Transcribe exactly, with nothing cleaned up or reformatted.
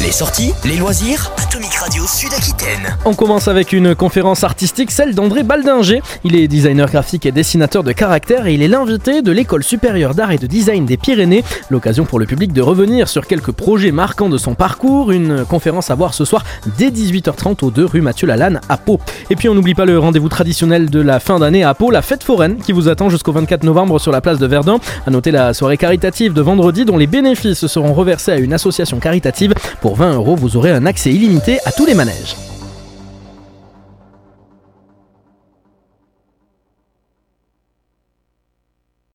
Les sorties, les loisirs, Atomic Radio Sud-Aquitaine. On commence avec une conférence artistique, celle d'André Baldinger. Il est designer graphique et dessinateur de caractère et il est l'invité de l'École supérieure d'art et de design des Pyrénées. L'occasion pour le public de revenir sur quelques projets marquants de son parcours. Une conférence à voir ce soir dès dix-huit heures trente au deux rue Mathieu Lalanne à Pau. Et puis on n'oublie pas le rendez-vous traditionnel de la fin d'année à Pau, la fête foraine qui vous attend jusqu'au vingt-quatre novembre sur la place de Verdun. À noter la soirée caritative de vendredi dont les bénéfices seront reversés à une association caritative. Pour vingt euros, vous aurez un accès illimité à tous les manèges.